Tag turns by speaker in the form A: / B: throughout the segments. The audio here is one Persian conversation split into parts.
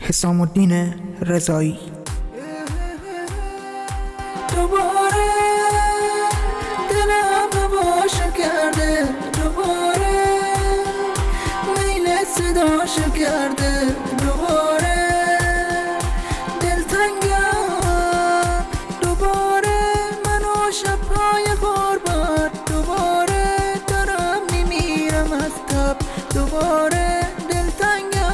A: حسام الدین رضایی.
B: دوباره دلم هواشو کرده، دوباره میل صداشو کرده، دوباره دلتنگم، دوباره منو شبهای غربت، دوباره دارم میمیرم از تب، دوباره دلتنگم.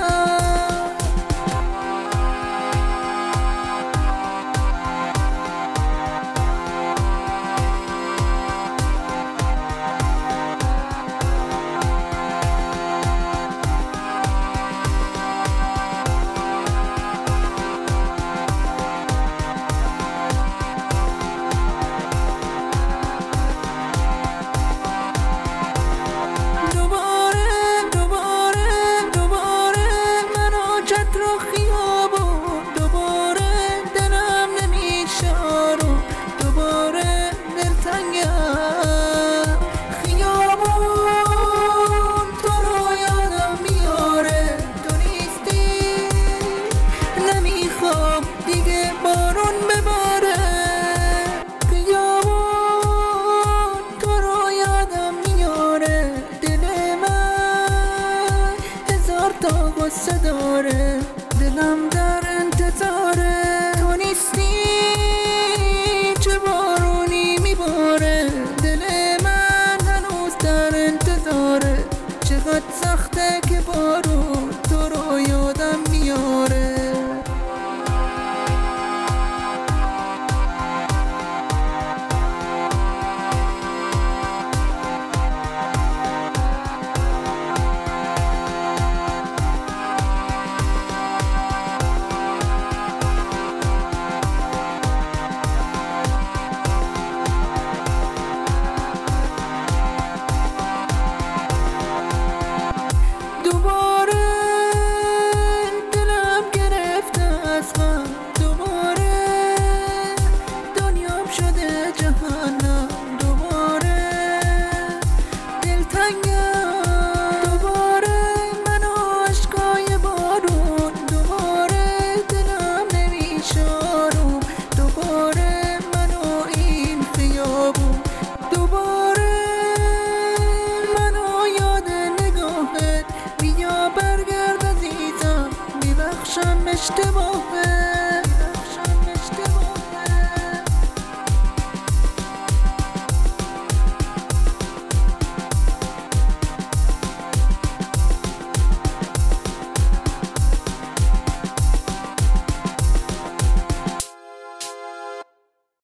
B: دیگه بارون بباره، خیابون تو رو یادم میاره، دل من هزار تا غصه داره، دلم در انتظاره، تو نیستی چه بارونی میباره، دل من هنوز در انتظاره، چقدر سخته که بارون تو رو یادم میاره. برگرد عزیزم، میبخشم اشتباهه.